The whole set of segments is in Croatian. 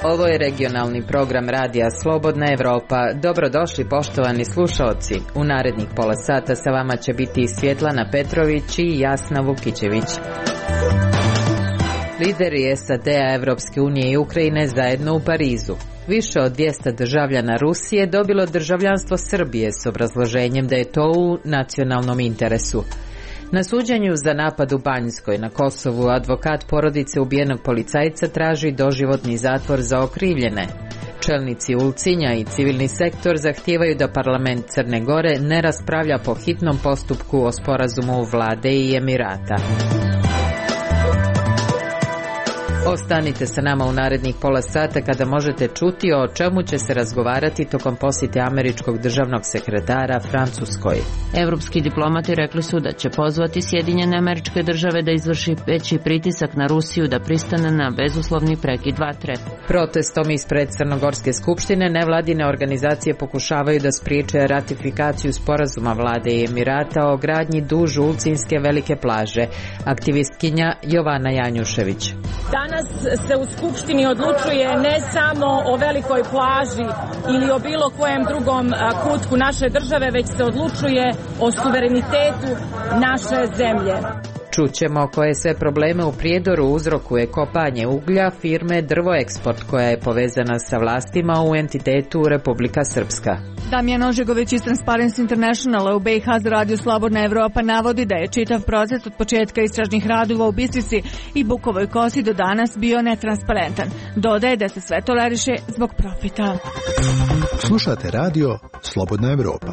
Ovo je regionalni program Radija Slobodna Evropa. Dobrodošli poštovani slušaoci. U narednih pola sata sa vama će biti Svjetlana Petrović i Jasna Vukićević. Lideri SAD-a, Evropske unije i Ukrajine zajedno u Parizu. Više od 200 državljana Rusije dobilo državljanstvo Srbije s obrazloženjem da je to u nacionalnom interesu. Na suđenju za napad u Banjskoj na Kosovu advokat porodice ubijenog policajca traži doživotni zatvor za okrivljene. Čelnici Ulcinja i civilni sektor zahtijevaju da parlament Crne Gore ne raspravlja po hitnom postupku o sporazumu vlade i Emirata. Ostanite sa nama u narednih pola sata kada možete čuti o čemu će se razgovarati tokom posjete američkog državnog sekretara Francuskoj. Evropski diplomati rekli su da će pozvati Sjedinjene Američke Države da izvrši veći pritisak na Rusiju da pristane na bezuslovni prekid vatre. Protestom ispred Crnogorske skupštine nevladine organizacije pokušavaju da spriječe ratifikaciju sporazuma vlade i Emirata o gradnji duž Ulcinske velike plaže. Aktivistkinja Jovana Janjušević. Danas se u Skupštini odlučuje ne samo o velikoj plaži ili o bilo kojem drugom kutku naše države, već se odlučuje o suverenitetu naše zemlje. Čućemo koje sve probleme u Prijedoru uzrokuje kopanje uglja firme Drvoeksport koja je povezana sa vlastima u entitetu Republika Srpska. Damjan Ožegović iz Transparency Internationala u BiH za Radio Slobodna Evropa navodi da je čitav proces od početka istražnih radova u Bistrici i Bukovoj Kosi do danas bio netransparentan. Dodaje da se sve toleriše zbog profita. Slušate Radio Slobodna Evropa.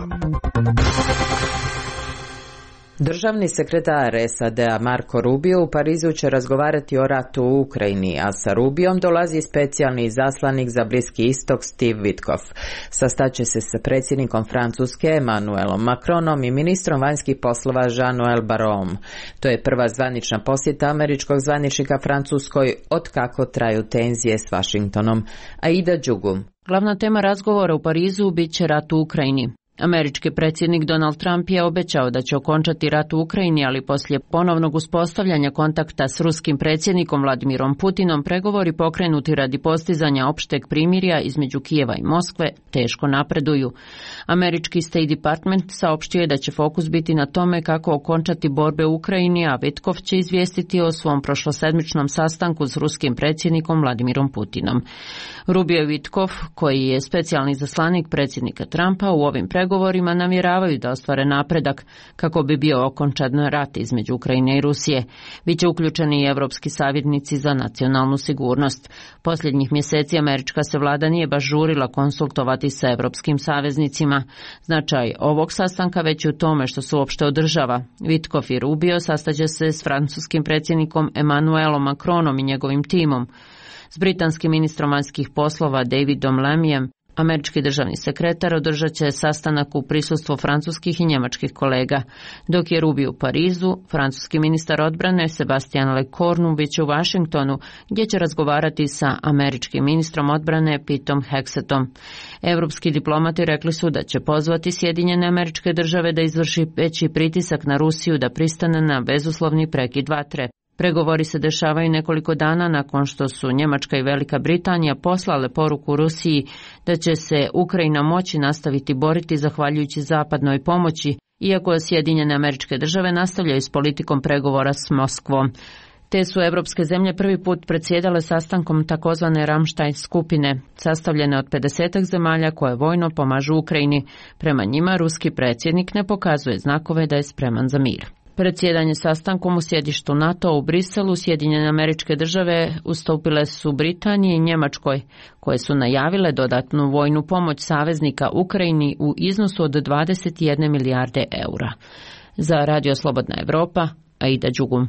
Državni sekretar SAD-a Marco Rubio u Parizu će razgovarati o ratu u Ukrajini, a sa Rubiom dolazi specijalni izaslanik za Bliski istok Steve Witkoff. Sastaće se sa predsjednikom Francuske Emmanuelom Macronom i ministrom vanjskih poslova Jean-Noël Barrotom. To je prva zvanična posjeta američkog zvaničnika Francuskoj od kako traju tenzije s Washingtonom. Aida Đugum. Glavna tema razgovora u Parizu bit će rat u Ukrajini. Američki predsjednik Donald Trump je obećao da će okončati rat u Ukrajini, ali poslije ponovnog uspostavljanja kontakta s ruskim predsjednikom Vladimirom Putinom, pregovori pokrenuti radi postizanja opšteg primirja između Kijeva i Moskve teško napreduju. Američki State Department saopštio je da će fokus biti na tome kako okončati borbe u Ukrajini, a Witkoff će izvijestiti o svom prošlosedmičnom sastanku s ruskim predsjednikom Vladimirom Putinom. Rubio i Witkoff, koji je specijalni izaslanik predsjednika Trumpa, u ovim pregovorima namjeravaju da ostvare napredak kako bi bio okončan rat između Ukrajine i Rusije. Biće uključeni i evropski savjetnici za nacionalnu sigurnost. Posljednjih mjeseci američka se vlada nije baš žurila konsultovati sa evropskim saveznicima. Značaj ovog sastanka već je u tome što se uopšte održava. Witkoff i Rubio sastaće se s francuskim predsjednikom Emmanuelom Macronom i njegovim timom, s britanskim ministrom vanjskih poslova Davidom Lamyem. Američki državni sekretar održat će sastanak u prisustvu francuskih i njemačkih kolega, dok je Rubio u Parizu, francuski ministar odbrane Sebastian Lecornu bit će u Washingtonu, gdje će razgovarati sa američkim ministrom odbrane Petom Hexetom. Evropski diplomati rekli su da će pozvati Sjedinjene Američke Države da izvrši veći pritisak na Rusiju da pristane na bezuslovni prekid vatre. Pregovori se dešavaju nekoliko dana nakon što su Njemačka i Velika Britanija poslale poruku Rusiji da će se Ukrajina moći nastaviti boriti zahvaljujući zapadnoj pomoći, iako Sjedinjene Američke Države nastavljaju s politikom pregovora s Moskvom. Te su evropske zemlje prvi put predsjedale sastankom takozvane Ramstein skupine, sastavljene od 50 zemalja koje vojno pomažu Ukrajini. Prema njima ruski predsjednik ne pokazuje znakove da je spreman za mir. Predsjedanje sastankom u sjedištu NATO u Briselu Sjedinjene Američke Države ustupile su Britaniji i Njemačkoj, koje su najavile dodatnu vojnu pomoć saveznika Ukrajini u iznosu od 21 milijarde eura. Za Radio Slobodna Evropa, Aida Đugum.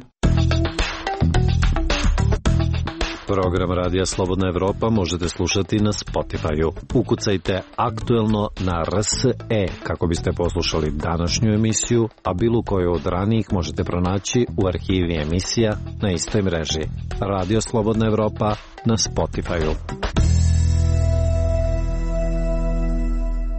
Program Radija Slobodna Evropa možete slušati na Spotify-u. Ukucajte aktuelno na RSE kako biste poslušali današnju emisiju, a bilo koju od ranijih možete pronaći u arhivi emisija na istoj mreži. Radio Slobodna Evropa na Spotify-u.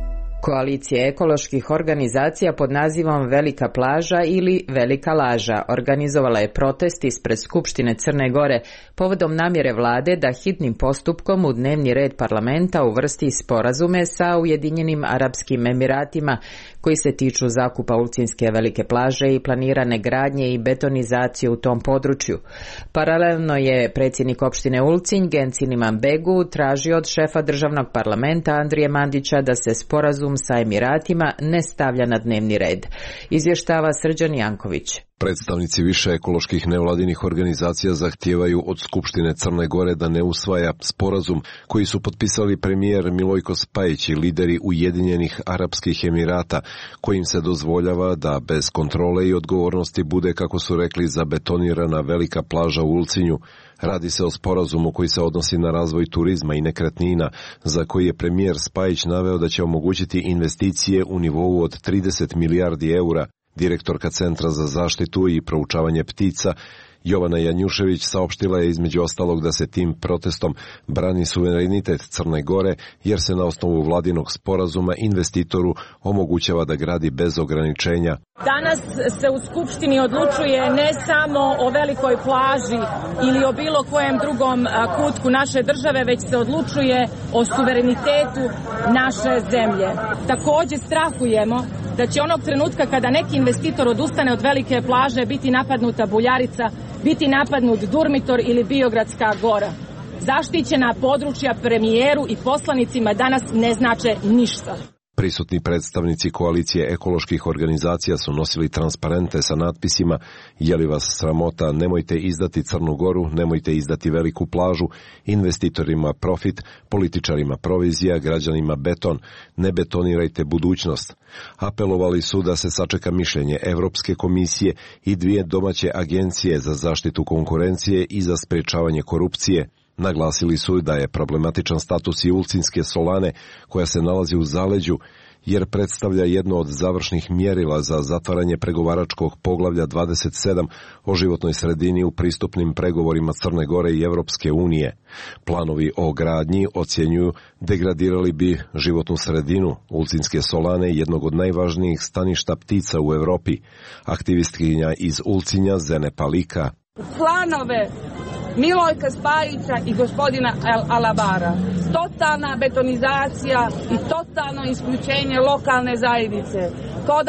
Koalicije ekoloških organizacija pod nazivom Velika plaža ili Velika laža organizovala je protest ispred Skupštine Crne Gore povodom namjere vlade da hitnim postupkom u dnevni red parlamenta uvrsti sporazume sa Ujedinjenim Arapskim Emiratima koji se tiču zakupa Ulcinske velike plaže i planirane gradnje i betonizacije u tom području. Paralelno je predsjednik opštine Ulcinj Gencin Imanbegu tražio od šefa državnog parlamenta Andrije Mandića da se sporazum sa Emiratima ne stavlja na dnevni red. Izvještava Srđan Janković. Predstavnici više ekoloških nevladinih organizacija zahtijevaju od Skupštine Crne Gore da ne usvaja sporazum koji su potpisali premijer Milojko Spajić i lideri Ujedinjenih Arapskih Emirata, kojim se dozvoljava da bez kontrole i odgovornosti bude, kako su rekli, zabetonirana velika plaža u Ulcinju. Radi se o sporazumu koji se odnosi na razvoj turizma i nekretnina, za koji je premijer Spajić naveo da će omogućiti investicije u nivou od 30 milijardi eura. Direktorka Centra za zaštitu i proučavanje ptica Jovana Janjušević saopštila je između ostalog da se tim protestom brani suverenitet Crne Gore, jer se na osnovu vladinog sporazuma investitoru omogućava da gradi bez ograničenja. Danas se u Skupštini odlučuje ne samo o velikoj plaži ili o bilo kojem drugom kutku naše države, već se odlučuje o suverenitetu naše zemlje. Također strahujemo da će onog trenutka kada neki investitor odustane od velike plaže biti napadnuta Buljarica, biti napadnut Durmitor ili Biogradska gora. Zaštićena područja premijeru i poslanicima danas ne znače ništa. Prisutni predstavnici koalicije ekoloških organizacija su nosili transparente sa natpisima: je li vas sramota, nemojte izdati Crnu Goru, nemojte izdati veliku plažu, investitorima profit, političarima provizija, građanima beton, ne betonirajte budućnost. Apelovali su da se sačeka mišljenje Evropske komisije i 2 domaće agencije za zaštitu konkurencije i za sprječavanje korupcije. Naglasili su da je problematičan status i Ulcinske solane, koja se nalazi u zaleđu, jer predstavlja jedno od završnih mjerila za zatvaranje pregovaračkog poglavlja 27 o životnoj sredini u pristupnim pregovorima Crne Gore i Evropske unije. Planovi o gradnji, ocjenjuju, degradirali bi životnu sredinu Ulcinske solane, jednog od najvažnijih staništa ptica u Europi. Aktivistkinja iz Ulcinja Zene Palika: planove Milojka Spajića i gospodina Alabara, totalna betonizacija i totalno isključenje lokalne zajednice, kao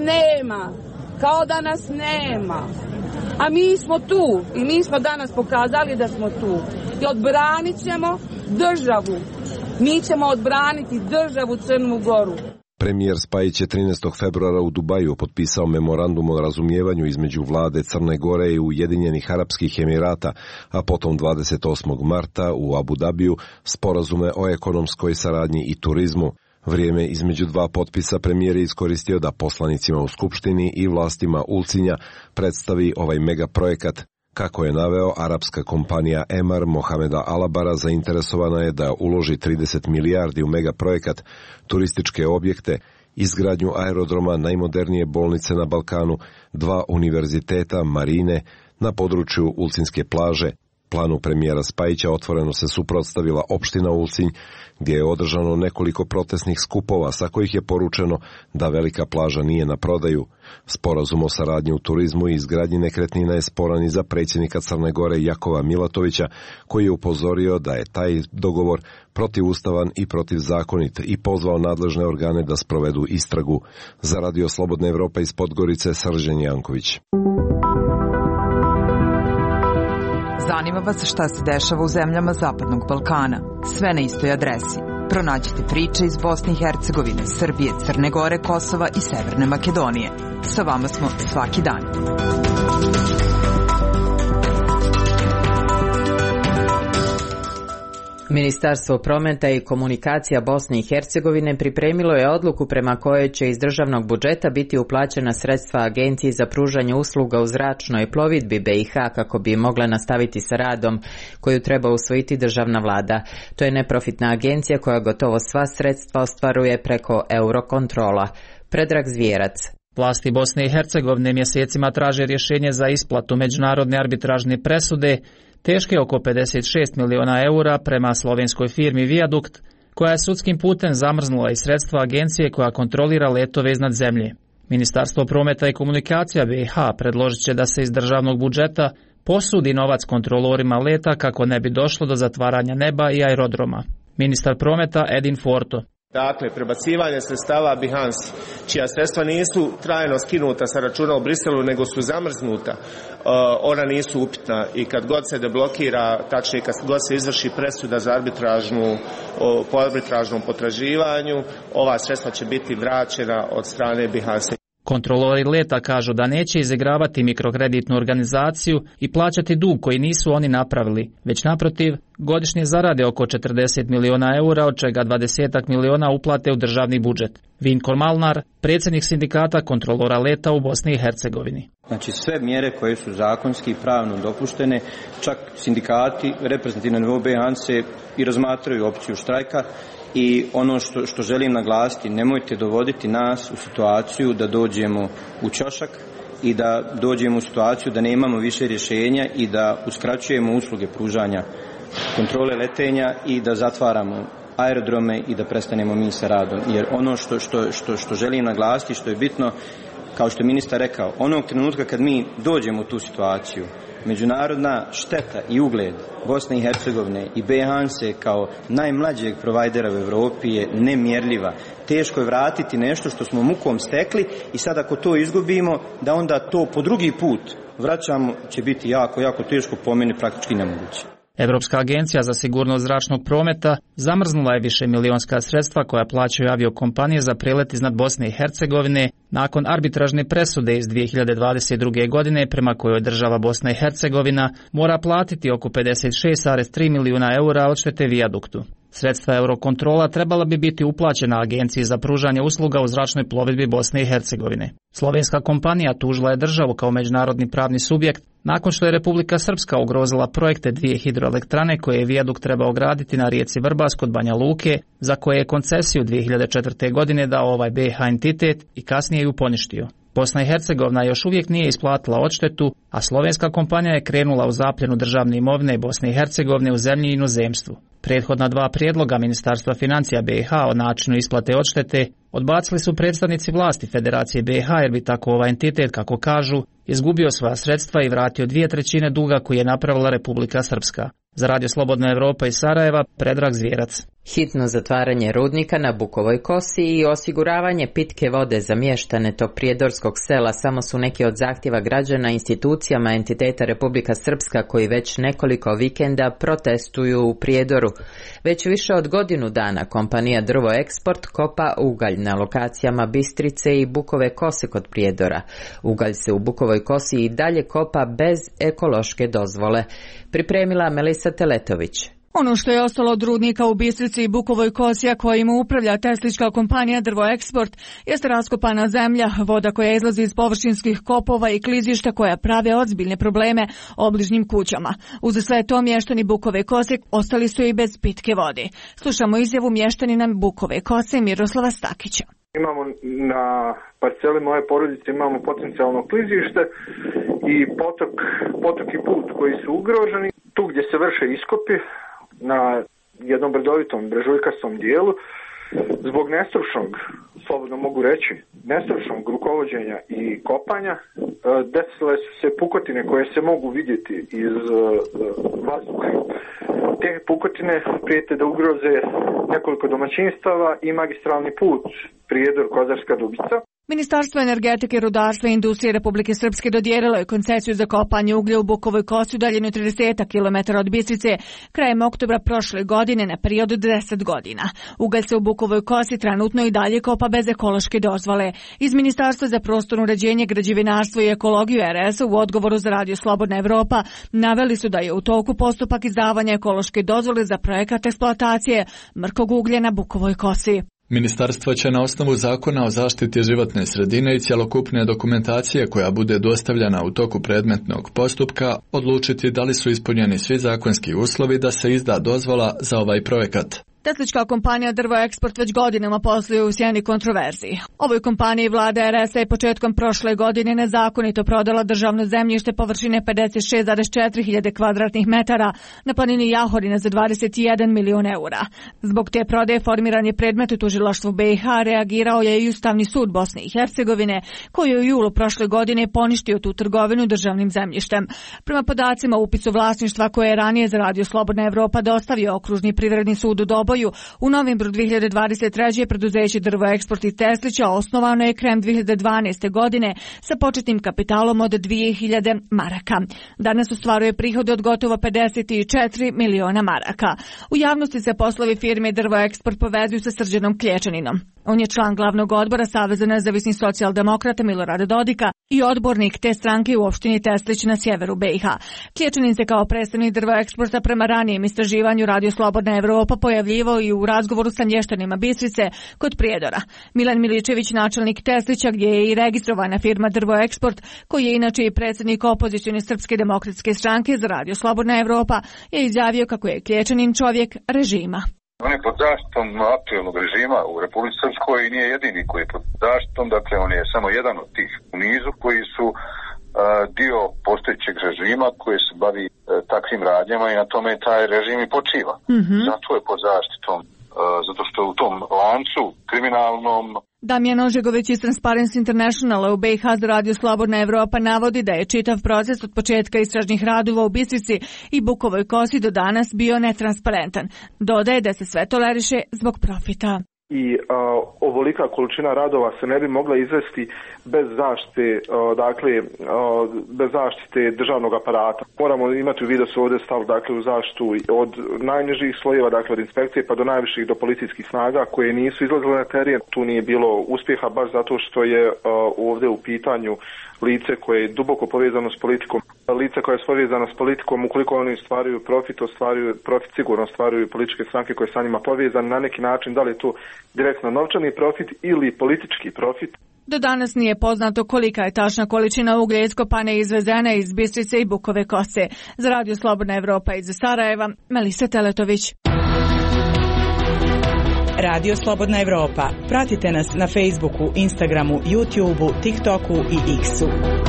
da nas nema. A mi smo tu i mi smo danas pokazali da smo tu i odbranit ćemo državu. Mi ćemo odbraniti državu Crnu Goru. Premijer Spajić je 13. februara u Dubaju potpisao memorandum o razumijevanju između vlade Crne Gore i Ujedinjenih Arapskih Emirata, a potom 28. marta u Abu Dabiju sporazume o ekonomskoj saradnji i turizmu. Vrijeme između 2 potpisa premijer je iskoristio da poslanicima u Skupštini i vlastima Ulcinja predstavi ovaj megaprojekat. Kako je naveo, arapska kompanija Emar Mohameda Alabara zainteresovana je da uloži 30 milijardi u megaprojekat, turističke objekte, izgradnju aerodroma, najmodernije bolnice na Balkanu, 2 univerziteta, marine, na području Ulcinske plaže. Planu premijera Spajića otvoreno se suprotstavila opština Ulcinj, gdje je održano nekoliko protestnih skupova sa kojih je poručeno da velika plaža nije na prodaju. Sporazum o saradnji u turizmu i izgradnji nekretnina je sporan i za predsjednika Crne Gore Jakova Milatovića, koji je upozorio da je taj dogovor protivustavan i protivzakonit i pozvao nadležne organe da sprovedu istragu. Za Radio Slobodna Evropa iz Podgorice, Srđan Janković. Zanima vas šta se dešava u zemljama Zapadnog Balkana. Sve na istoj adresi. Pronađite priče iz Bosne i Hercegovine, Srbije, Crne Gore, Kosova i Severne Makedonije. Sa vama smo svaki dan. Ministarstvo prometa i komunikacija Bosne i Hercegovine pripremilo je odluku prema kojoj će iz državnog budžeta biti uplaćena sredstva Agenciji za pružanje usluga u zračnoj plovidbi BiH kako bi mogla nastaviti sa radom koju treba usvojiti državna vlada. To je neprofitna agencija koja gotovo sva sredstva ostvaruje preko Eurokontrola. Predrag Zvijerac. Vlasti Bosne i Hercegovine mjesecima traže rješenje za isplatu međunarodne arbitražne presude teške oko 56 miliona eura prema slovenskoj firmi Viadukt, koja je sudskim putem zamrznula i sredstva agencije koja kontrolira letove iznad zemlje. Ministarstvo prometa i komunikacija BiH predložit će da se iz državnog budžeta posudi novac kontrolorima leta kako ne bi došlo do zatvaranja neba i aerodroma. Ministar prometa Edin Forto. Dakle, prebacivanje sredstava Behance, čija sredstva nisu trajno skinuta sa računa u Briselu, nego su zamrznuta, ona nisu upitna i kad god se deblokira, tačnije kad god se izvrši presuda za po arbitražnom potraživanju, ova sredstva će biti vraćena od strane Behance. Kontrolori leta kažu da neće izigravati mikrokreditnu organizaciju i plaćati dug koji nisu oni napravili, već naprotiv, godišnje zarade oko 40 miliona eura, od čega 20 miliona uplate u državni budžet. Vinko Malnar, predsjednik sindikata kontrolora leta u Bosni i Hercegovini. Znači sve mjere koje su zakonski i pravno dopuštene, čak sindikati reprezentativni na nivou Behance i razmatraju opciju štrajka. I ono što želim naglasiti, nemojte dovoditi nas u situaciju da dođemo u ćošak i da dođemo u situaciju da nemamo više rješenja i da uskraćujemo usluge pružanja kontrole letenja i da zatvaramo aerodrome i da prestanemo mi sa radom. Jer ono što želim naglasiti, što je bitno, kao što je ministar rekao, onog trenutka kad mi dođemo u tu situaciju, međunarodna šteta i ugled Bosne i Hercegovine i Behance kao najmlađeg provajdera u Europi je nemjerljiva. Teško je vratiti nešto što smo mukom stekli i sad ako to izgubimo, da onda to po drugi put vraćamo, će biti jako, jako teško, po meni praktički nemoguće. Europska agencija za sigurnost zračnog prometa zamrznula je višemilionska sredstva koja plaćaju aviokompanije za prelet iznad Bosne i Hercegovine nakon arbitražne presude iz 2022. godine prema kojoj država Bosna i Hercegovina mora platiti oko 56,3 milijuna eura odštete vijaduktu. Sredstva Eurokontrola trebala bi biti uplaćena Agenciji za pružanje usluga u zračnoj plovidbi Bosne i Hercegovine. Slovenska kompanija tužila je državu kao međunarodni pravni subjekt nakon što je Republika Srpska ugrozila projekte dvije hidroelektrane koje je vijadukt trebao graditi na rijeci Vrbas kod Banja Luke, za koje je koncesiju 2004. godine dao ovaj BiH entitet i kasnije ju poništio. Bosna i Hercegovina još uvijek nije isplatila odštetu, a slovenska kompanija je krenula u zapljenu državne imovine Bosne i Hercegovine u zemlji i inozemstvu. Prethodna dva prijedloga Ministarstva financija BiH o načinu isplate odštete odbacili su predstavnici vlasti Federacije BiH jer bi tako ovaj entitet, kako kažu, izgubio svoja sredstva i vratio 2/3 duga koji je napravila Republika Srpska. Za Radio Slobodna Evropa iz Sarajeva, Predrag Zvjerac. Hitno zatvaranje rudnika na Bukovoj kosi i osiguravanje pitke vode za mještane tog prijedorskog sela samo su neki od zahtjeva građana institucijama entiteta Republika Srpska koji već nekoliko vikenda protestuju u Prijedoru. Već više od godinu dana kompanija Drvo Eksport kopa ugalj na lokacijama Bistrice i Bukove kose kod Prijedora. Ugalj se u Bukovoj kosi i dalje kopa bez ekološke dozvole. Pripremila Melisa Teletović. Ono što je ostalo od rudnika u Bistrici i Bukovoj kosi, a kojim upravlja teslička kompanija Drvo Eksport, jeste raskopana zemlja, voda koja izlazi iz površinskih kopova i klizišta koja prave ozbiljne probleme obližnjim kućama. Uz sve to mještani Bukove kose ostali su i bez pitke vode. Slušamo izjavu mještanina Bukove kose Miroslava Stakića. Imamo na parceli moje porodice imamo potencijalno klizište i potok i put koji su ugroženi. Tu gdje se vrše iskopi na jednom brdovitom brežuljkastom dijelu, zbog nestručnog, slobodno mogu reći, nestručnog rukovođenja i kopanja, desile su se pukotine koje se mogu vidjeti iz vazduha. Te pukotine prijete da ugroze nekoliko domaćinstava i magistralni put Prijedor-Kozarska Dubica. Ministarstvo energetike, rudarstva i industrije Republike Srpske dodijelilo je koncesiju za kopanje uglja u Bukovoj kosi udaljenu 30 km od Bistrice krajem oktobra prošle godine na period od 10 godina. Ugalj se u Bukovoj kosi trenutno i dalje kopa bez ekološke dozvole. Iz Ministarstva za prostorno uređenje, građevinarstvo i ekologiju RS u odgovoru za Radio Slobodna Evropa naveli su da je u toku postupak izdavanja ekološke dozvole za projekat eksploatacije mrkog uglja na Bukovoj kosi. Ministarstvo će na osnovu zakona o zaštiti životne sredine i cjelokupne dokumentacije koja bude dostavljena u toku predmetnog postupka odlučiti da li su ispunjeni svi zakonski uslovi da se izda dozvola za ovaj projekat. Teslička kompanija Drvo Eksport već godinama posluje u sjeni kontroverziji. Ovoj kompaniji vlada RS je početkom prošle godine nezakonito prodala državno zemljište površine 56,4 hiljade kvadratnih metara na planini Jahorina za 21 milion eura. Zbog te prodaje formiran je predmet u tužilaštvu BiH, reagirao je i Ustavni sud Bosne i Hercegovine, koji je u julu prošle godine poništio tu trgovinu državnim zemljištem. Prema podacima o upisu vlasništva koje je ranije za Radio Slobodna Evropa dostavio Okružni privredni sud u Doboju, u novembru 2023. preduzeće Drvo Eksport iz Teslića osnovano je krajem 2012. godine sa početnim kapitalom od 2000 maraka. Danas ostvaruje prihode od gotovo 54 miliona maraka. U javnosti se poslovi firme Drvo Eksport povezuju sa Srđanom Klječaninom. On je član glavnog odbora Saveza nezavisnih socijaldemokrata Milorada Dodika i odbornik te stranke u opštini Teslić na sjeveru BiH. Klječanin se kao predstavnik Drvo Eksporta prema ranijem istraživanju Radio Slobodna Evropa pojavljivao i u razgovoru sa mještanima Bistrice kod Prijedora. Milan Miličević, načelnik Teslića, gdje je i registrovana firma Drvo Eksport, koji je inače i predsjednik opozicione Srpske demokratske stranke za Radio Slobodna Evropa, je izjavio kako je Klječanin čovjek režima. On je pod zaštitom aktuelnog režima u Republici Srpskoj i nije jedini koji je pod zaštitom, dakle on je samo jedan od tih u nizu koji su dio postojećeg režima koji se bavi takvim radnjama i na tome taj režim i počiva. Zato je pod zaštitom, zato što u tom lancu kriminalnom. Damjan Ožegović iz Transparency Internationala u BiH za Radio Slobodna Evropa navodi da je čitav proces od početka istražnih radova u Bistrici i Bukovoj Kosi do danas bio netransparentan. Dodaje da se sve toleriše zbog profita. I ovolika količina radova se ne bi mogla izvesti bez zaštite, bez zaštite državnog aparata. Moramo imati u vidu da se ovdje stavili u zaštitu od najnižih slojeva, dakle od inspekcije pa do najviših, do policijskih snaga koje nisu izlazile na teren. Tu nije bilo uspjeha baš zato što je ovdje u pitanju lice koje je duboko povezano s politikom. Lice koje je povezano s politikom, ukoliko oni ostvaruju profit sigurno ostvaruju političke stranke koje sa njima povezane na neki način, da li je to direktno novčani profit ili politički profit. Do danas nije poznato kolika je tačna količina uglja iskopane i izvezena iz Bistrice i Bukove Kose. Za Radio Slobodna Evropa iz Sarajeva, Melisa Teletović. Radio Slobodna Evropa. Pratite nas na Facebooku, Instagramu, YouTubeu, TikToku i X-u.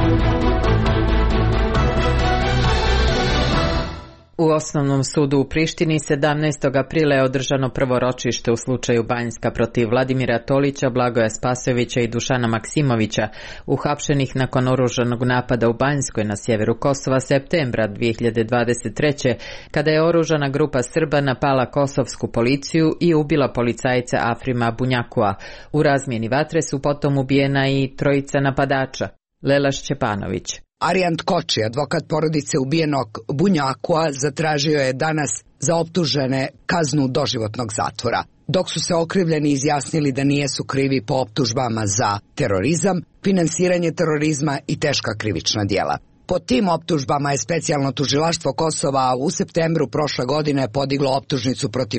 U Osnovnom sudu u Prištini 17. aprila je održano prvo ročište u slučaju Banjska protiv Vladimira Tolića, Blagoja Spasojevića i Dušana Maksimovića, uhapšenih nakon oružanog napada u Banjskoj na sjeveru Kosova septembra 2023. kada je oružana grupa Srba napala kosovsku policiju i ubila policajca Afrima Bunjakua. U razmjeni vatre su potom ubijena i trojica napadača. Lela Šćepanović. Arijant Koči, advokat porodice ubijenog Bunjakua, zatražio je danas za optužene kaznu doživotnog zatvora, dok su se okrivljeni izjasnili da nijesu krivi po optužbama za terorizam, finansiranje terorizma i teška krivična djela. Po tim optužbama je specijalno tužilaštvo Kosova u septembru prošle godine podiglo optužnicu protiv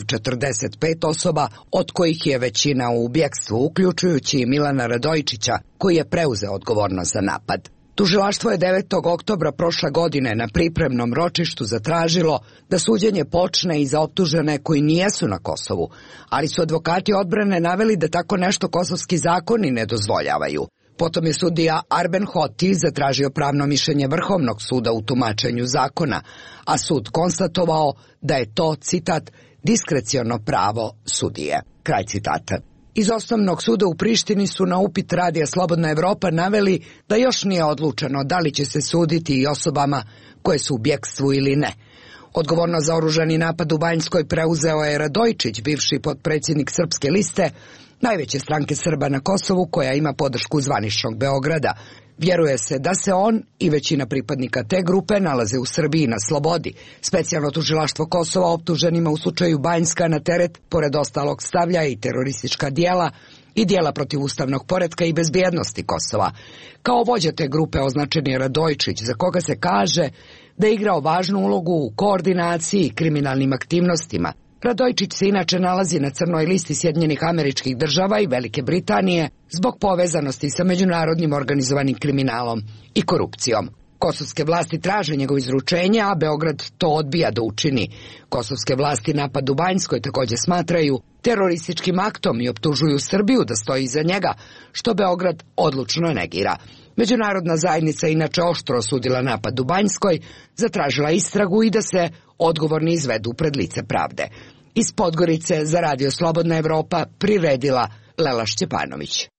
45 osoba, od kojih je većina u bjekstvu, uključujući Milana Radojičića, koji je preuzeo odgovornost za napad. Tužilaštvo je 9. oktobra prošle godine na pripremnom ročištu zatražilo da suđenje počne i za optužene koji nijesu na Kosovu, ali su advokati odbrane naveli da tako nešto kosovski zakoni ne dozvoljavaju. Potom je sudija Arben Hoti zatražio pravno mišljenje Vrhovnog suda u tumačenju zakona, a sud konstatovao da je to, citat, diskreciono pravo sudije. Kraj citata. Iz Osnovnog suda u Prištini su na upit Radija Slobodna Evropa naveli da još nije odlučeno da li će se suditi i osobama koje su u bjekstvu ili ne. Odgovornost za oružani napad u Banjskoj preuzeo je Radojičić, bivši potpredsjednik Srpske liste, najveće stranke Srba na Kosovu koja ima podršku zvaničnog Beograda. Vjeruje se da se on i većina pripadnika te grupe nalaze u Srbiji na slobodi. Specijalno tužilaštvo Kosova optuženima u slučaju Banjska na teret, pored ostalog, stavlja i teroristička djela i djela protiv ustavnog poretka i bezbjednosti Kosova. Kao vođa te grupe označen je Radojičić, za koga se kaže da je igrao važnu ulogu u koordinaciji i kriminalnim aktivnostima. Radojičić se inače nalazi na crnoj listi Sjedinjenih Američkih Država i Velike Britanije zbog povezanosti sa međunarodnim organizovanim kriminalom i korupcijom. Kosovske vlasti traže njegovo izručenje, a Beograd to odbija da učini. Kosovske vlasti napad u Banjskoj također smatraju terorističkim aktom i optužuju Srbiju da stoji iza njega, što Beograd odlučno negira. Međunarodna zajednica inače oštro osudila napad u Banjskoj, zatražila istragu i da se odgovorni izvedu pred lice pravde. Iz Podgorice za Radio Slobodna Evropa priredila Lela Šćepanović.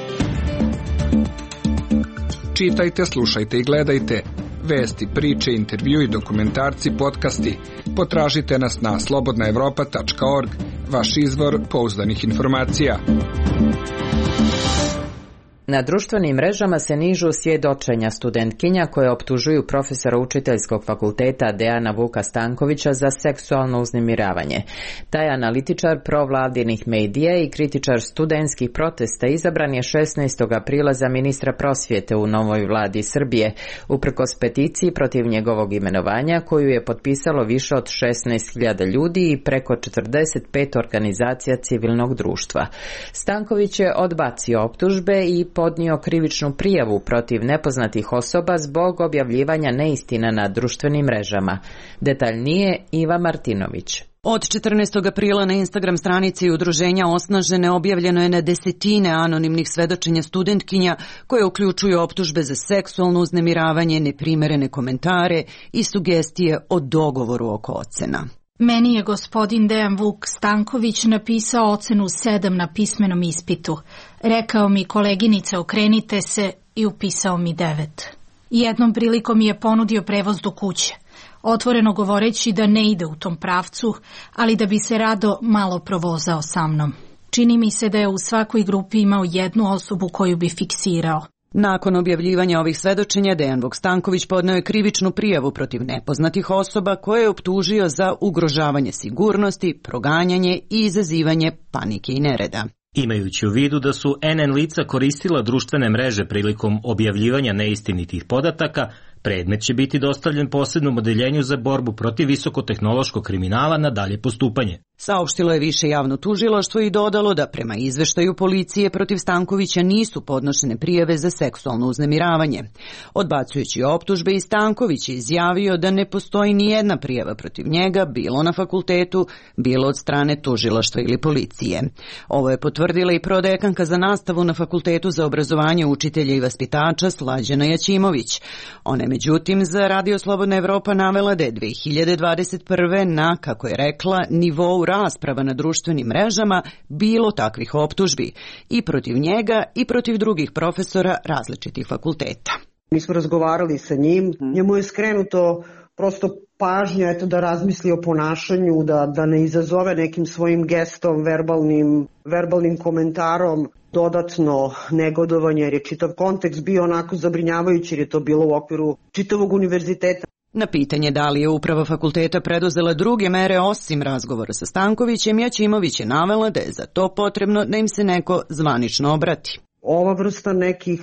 Čitajte, slušajte i gledajte. Vesti, priče, intervjui, dokumentarci, podcasti. Potražite nas na slobodnaevropa.org, vaš izvor pouzdanih informacija. Na društvenim mrežama se nižu svjedočenja studentkinja koje optužuju profesora učiteljskog fakulteta Dejana Vuka Stankovića za seksualno uznemiravanje. Taj analitičar provladinih medija i kritičar studentskih protesta izabran je 16. aprila za ministra prosvjete u novoj vladi Srbije, uprkos peticiji protiv njegovog imenovanja koju je potpisalo više od 16.000 ljudi i preko 45 organizacija civilnog društva. Stanković je odbacio optužbe i podnio krivičnu prijavu protiv nepoznatih osoba zbog objavljivanja neistina na društvenim mrežama. Detaljnije Iva Martinović. Od 14. aprila na Instagram stranici udruženja Osnažene objavljeno je na desetine anonimnih svedočenja studentkinja koje uključuju optužbe za seksualno uznemiravanje, neprimerene komentare i sugestije o dogovoru oko ocena. Meni je gospodin Dejan Vuk Stanković napisao ocenu 7 na pismenom ispitu. Rekao mi koleginica okrenite se i upisao mi 9. Jednom prilikom mi je ponudio prevoz do kuće, otvoreno govoreći da ne ide u tom pravcu, ali da bi se rado malo provozao sa mnom. Čini mi se da je u svakoj grupi imao jednu osobu koju bi fiksirao. Nakon objavljivanja ovih svedočenja, Dejan Vuk Stanković podneo je krivičnu prijavu protiv nepoznatih osoba koje je optužio za ugrožavanje sigurnosti, proganjanje i izazivanje panike i nereda. Imajući u vidu da su NN lica koristila društvene mreže prilikom objavljivanja neistinitih podataka, predmet će biti dostavljen posebnom odeljenju za borbu protiv visokotehnološkog kriminala na dalje postupanje. Saopštilo je više javno tužilaštvo i dodalo da prema izveštaju policije protiv Stankovića nisu podnošene prijave za seksualno uznemiravanje. Odbacujući optužbe, i Stanković je izjavio da ne postoji ni jedna prijava protiv njega, bilo na fakultetu, bilo od strane tužilaštva ili policije. Ovo je potvrdila i prodekanka za nastavu na Fakultetu za obrazovanje učitelja i vaspitača Slađana Jaćimović. Ona je međutim za Radio Slobodna Evropa navela da je 2021. na, kako je rekla, nivou rasprava na društvenim mrežama bilo takvih optužbi i protiv njega i protiv drugih profesora različitih fakulteta. Mi smo razgovarali sa njim, njemu je skrenuto prosto pažnja da razmisli o ponašanju, da ne izazove nekim svojim gestom, verbalnim komentarom dodatno negodovanje, jer je čitav kontekst bio onako zabrinjavajući, jer je to bilo u okviru čitavog univerziteta. Na pitanje da li je uprava fakulteta preduzela druge mere osim razgovora sa Stankovićem, Jaćimović je navela da je za to potrebno da im se neko zvanično obrati. Ova vrsta nekih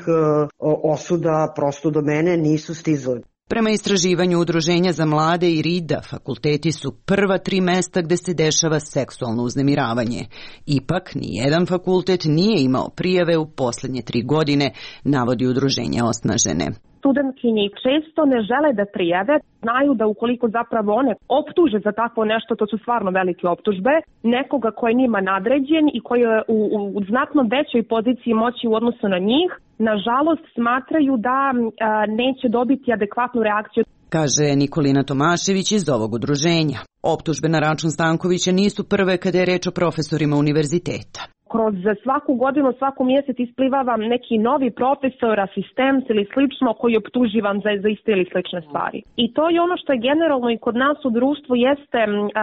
osuda prosto do mene nisu stizale. Prema istraživanju Udruženja za mlade i RIDA, fakulteti su prva 3 mesta gde se dešava seksualno uznemiravanje. Ipak, nijedan fakultet nije imao prijave u posljednje 3 godine, navodi Udruženje Osnažene. Studentkinje često ne žele da prijave, znaju da ukoliko zapravo one optuže za takvo nešto, to su stvarno velike optužbe, nekoga ko je njima nadređen i koji je u znatno većoj poziciji moći u odnosu na njih, nažalost smatraju da neće dobiti adekvatnu reakciju. Kaže Nikolina Tomašević iz ovog udruženja. Optužbe na račun Stankovića nisu prve kada je reč o profesorima univerziteta. Kroz svaku godinu, svaku mjesec isplivava neki novi profesor, asistent ili slično koji je optuživan za iste ili slične stvari. I to je ono što je generalno i kod nas u društvu jeste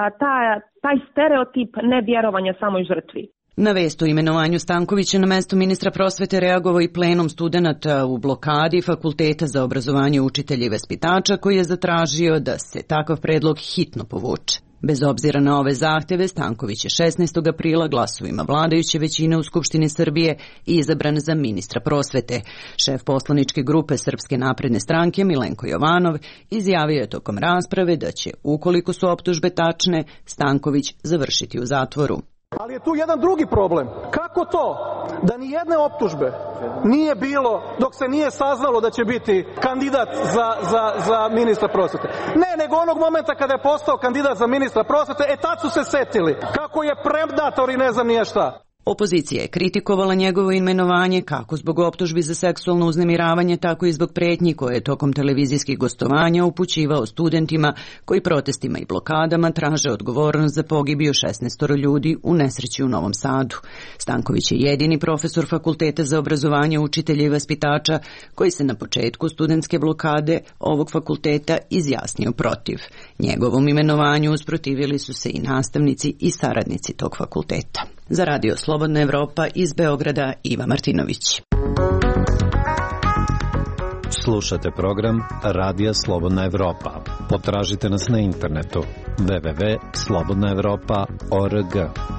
taj stereotip nevjerovanja samoj žrtvi. Na vest o imenovanju Stankovića na mesto ministra prosvete reagovao i plenum studenata u blokadi Fakulteta za obrazovanje učitelja i vaspitača koji je zatražio da se takav predlog hitno povuče. Bez obzira na ove zahteve, Stanković je 16. aprila glasovima vladajuće većine u Skupštini Srbije izabran za ministra prosvete. Šef poslaničke grupe Srpske napredne stranke Milenko Jovanov izjavio je tokom rasprave da će, ukoliko su optužbe tačne, Stanković završiti u zatvoru. Ali je tu jedan drugi problem. Kako to da ni jedne optužbe nije bilo dok se nije saznalo da će biti kandidat za ministra prosvete? Ne, nego onog momenta kada je postao kandidat za ministra prosvete, tad su se setili kako je predator i ne znam nije šta. Opozicija je kritikovala njegovo imenovanje kako zbog optužbi za seksualno uznemiravanje, tako i zbog pretnji koje je tokom televizijskih gostovanja upućivao studentima koji protestima i blokadama traže odgovornost za pogibiju 16 ljudi u nesreći u Novom Sadu. Stanković je jedini profesor Fakulteta za obrazovanje učitelja i vaspitača koji se na početku studentske blokade ovog fakulteta izjasnio protiv. Njegovom imenovanju usprotivili su se i nastavnici i saradnici tog fakulteta. Za Radio Slobodna Evropa iz Beograda, Iva Martinović. Slušate program Radija Slobodna Evropa. Potražite nas na internetu www.slobodnaevropa.org.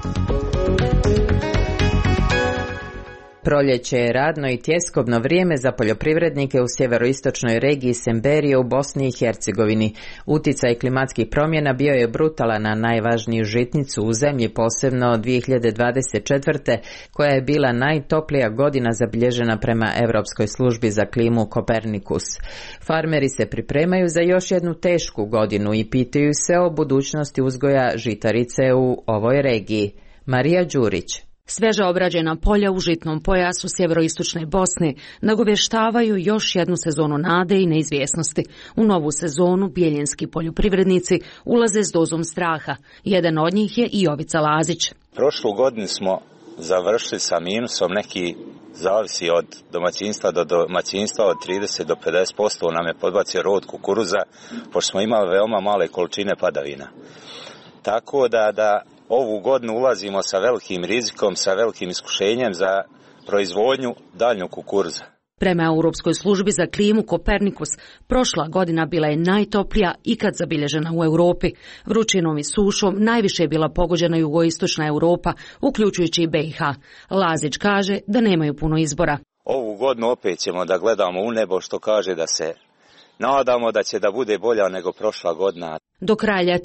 Proljeće je radno i tjeskobno vrijeme za poljoprivrednike u sjeveroistočnoj regiji Semberije u Bosni i Hercegovini. Uticaj klimatskih promjena bio je brutalan na najvažniju žitnicu u zemlji, posebno 2024. koja je bila najtoplija godina zabilježena prema Europskoj službi za klimu Kopernikus. Farmeri se pripremaju za još jednu tešku godinu i pitaju se o budućnosti uzgoja žitarice u ovoj regiji. Marija Đurić. Sveže obrađena polja u žitnom pojasu sjeveroistočne Bosne nagovještavaju još jednu sezonu nade i neizvjesnosti. U novu sezonu bijeljenski poljoprivrednici ulaze s dozom straha. Jedan od njih je i Jovica Lazić. Prošlu godinu smo završili sa minusom, neki zavisi od domaćinstva do domaćinstva, od 30 do 50% nam je podbacio rod kukuruza, pošto smo imali veoma male količine padavina. Tako da ovu godinu ulazimo sa velikim rizikom, sa velikim iskušenjem za proizvodnju daljnjeg kukuruza. Prema Europskoj službi za klimu Kopernikus, prošla godina bila je najtoplija ikad zabilježena u Europi. Vrućinom i sušom najviše je bila pogođena jugoistočna Europa, uključujući i BiH. Lazić kaže da nemaju puno izbora. Ovu godinu opet ćemo da gledamo u nebo, što kaže da se nadamo da će da bude bolja nego prošla godina. Do kraja ljeta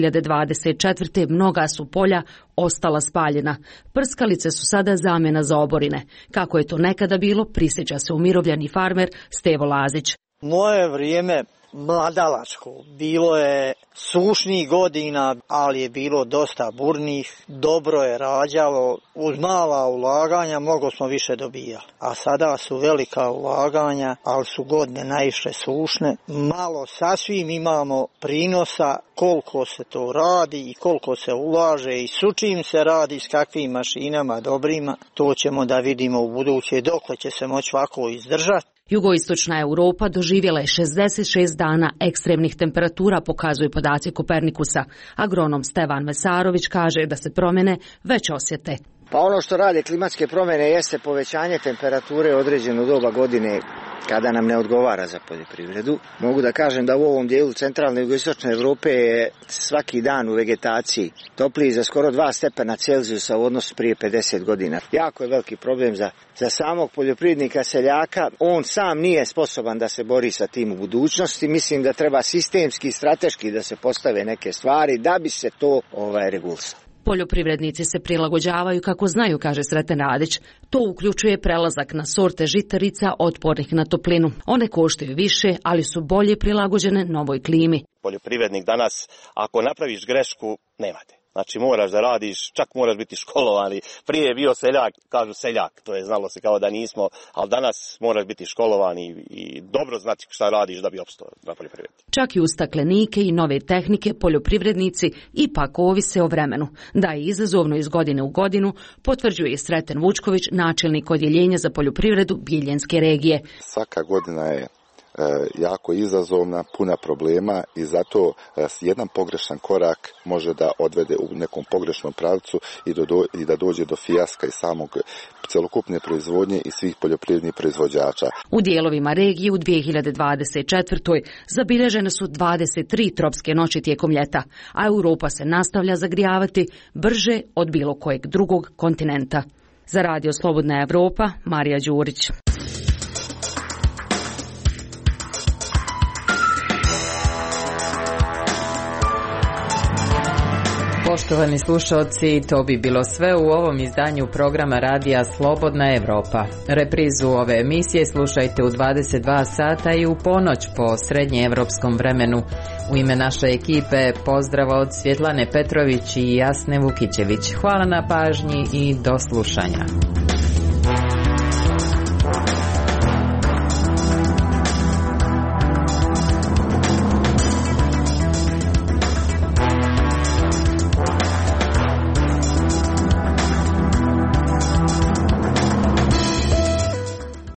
2024. mnoga su polja ostala spaljena. Prskalice su sada zamjena za oborine. Kako je to nekada bilo, prisjeća se umirovljeni farmer Stevo Lazić. Moje vrijeme mladalačko, bilo je sušnih godina, ali je bilo dosta burnih, dobro je rađalo, uz mala ulaganja mnogo smo više dobijali. A sada su velika ulaganja, ali su godine najviše sušne. Malo sasvim imamo prinosa koliko se to radi i koliko se ulaže i s čim se radi, s kakvim mašinama dobrima. To ćemo da vidimo u buduće dokle će se moći ovako izdržati. Jugoistočna Europa doživjela je 66 dana ekstremnih temperatura, pokazuju podaci Kopernikusa. Agronom Stevan Vesarović kaže da se promjene već osjete. Pa ono što rade klimatske promjene jeste povećanje temperature određeno doba godine kada nam ne odgovara za poljoprivredu. Mogu da kažem da u ovom dijelu centralne i jugoistočne Europe je svaki dan u vegetaciji topliji za skoro 2 stepena Celzijusa u odnosu prije 50 godina. Jako je veliki problem za samog poljoprivrednika, seljaka. On sam nije sposoban da se bori sa tim u budućnosti. Mislim da treba sistemski i strateški da se postave neke stvari da bi se to regulisalo. Poljoprivrednici se prilagođavaju kako znaju, kaže Sreten Radić. To uključuje prelazak na sorte žitarica otpornih na toplinu. One koštaju više, ali su bolje prilagođene novoj klimi. Poljoprivrednik danas, ako napraviš grešku, nemate. Znači moraš da radiš, čak moraš biti školovani. Prije je bio seljak, kažu seljak, to je znalo se kao da nismo, ali danas moraš biti školovani i dobro znati šta radiš da bi opstao na poljoprivredi. Čak i u staklenike i nove tehnike poljoprivrednici ipak ovise o vremenu. Da je izazovno iz godine u godinu, potvrđuje Sreten Vučković, načelnik odjeljenja za poljoprivredu Biljenske regije. Svaka godina je jako izazovna, puna problema i zato jedan pogrešan korak može da odvede u nekom pogrešnom pravcu i da dođe do fijaska i samog celokupne proizvodnje i svih poljoprivrednih proizvođača. U dijelovima regije u 2024. zabilježene su 23 tropske noći tijekom ljeta, a Europa se nastavlja zagrijavati brže od bilo kojeg drugog kontinenta. Za Radio Slobodna Evropa, Marija Đurić. Poštovani slušalci, to bi bilo sve u ovom izdanju programa radija Slobodna Evropa. Reprizu ove emisije slušajte u 22 sata i u ponoć po srednjeevropskom vremenu. U ime naše ekipe pozdrav od Svjetlane Petrović i Jasne Vukićević. Hvala na pažnji i do slušanja.